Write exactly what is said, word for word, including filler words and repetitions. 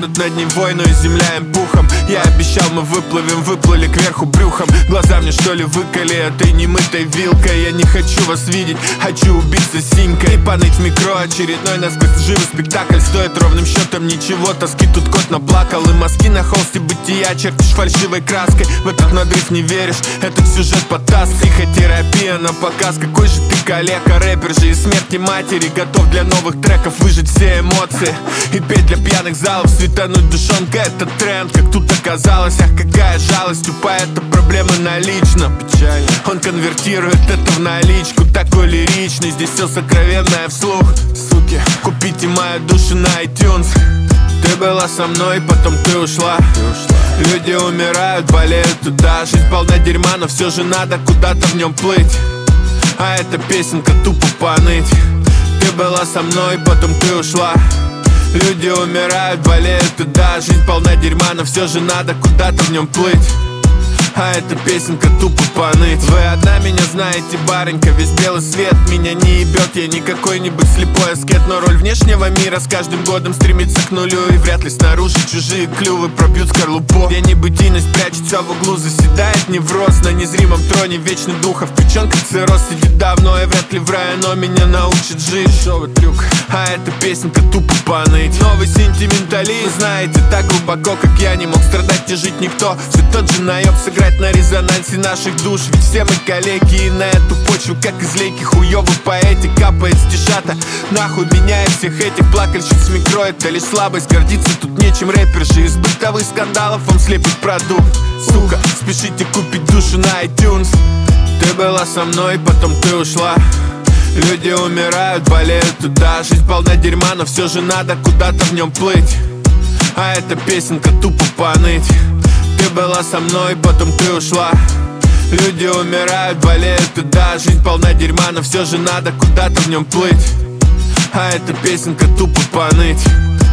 едут над Невой, но и земля им пухом. Я обещал, мы выплывем, выплыли кверху брюхом. Глаза мне что ли выколи этой немытой вилкой. Я не хочу вас видеть, хочу убиться синькой. И поныть в микро, очередной насквозь живый спектакль. Стоит ровным счетом ничего, тоски тут кот наплакал. И мазки на холсте бытия чертишь фальшивой краской. В этот надрыв не веришь, этот сюжет потаск. Психотерапия на показ, какой же ты калека. Рэпер же из смерти матери, готов для новых треков выжить все эмоции и петь для пьяных залов. Светануть душонка, это тренд, как тут оказалось. Ах, какая жалость, у поэта проблемы налично. Печально, он конвертирует это в наличку. Такой лиричный, здесь все сокровенное вслух. Суки, купите мою душу на iTunes. Ты была со мной, потом ты ушла. Люди умирают, болеют туда. Жизнь полна дерьма, но все же надо куда-то в нем плыть. А эта песенка тупо поныть. Ты была со мной, потом ты ушла. Люди умирают, болеют туда. Жизнь полна дерьма, но все же надо куда-то в нем плыть. А эта песенка тупо поныть. Вы одна меня знаете, барынька. Весь белый свет меня не ебет. Я не какой-нибудь слепой аскет, но роль внешнего мира с каждым годом стремится к нулю. И вряд ли снаружи чужие клювы пробьют скорлупу. Я небытийность прячется в углу, заседает невроз. На незримом троне вечных духов печенка цирроз сидит давно. И вряд ли в раю, но меня научит жить. Шоу трюк, а эта песенка тупо поныть. Новый сентименталист, знаете, так глубоко, как я, не мог страдать и жить никто. Все тот же наеб сыграть на резонансе наших душ. Ведь все мы коллеги, и на эту почву, как из лейки хуёвой поэти, капает стишата. Нахуй меня и всех этих плакальщиц микро. Это лишь слабость, гордиться тут нечем. Рэпер же из бытовых скандалов вам слепит продукт. Сука, спешите купить душу на iTunes. Ты была со мной, потом ты ушла. Люди умирают, болеют туда. Жизнь полна дерьма, но все же надо куда-то в нем плыть. А эта песенка тупо поныть. Ты была со мной, потом ты ушла. Люди умирают, болеют туда. Жизнь полна дерьма, но все же надо куда-то в нем плыть. А эта песенка тупо поныть.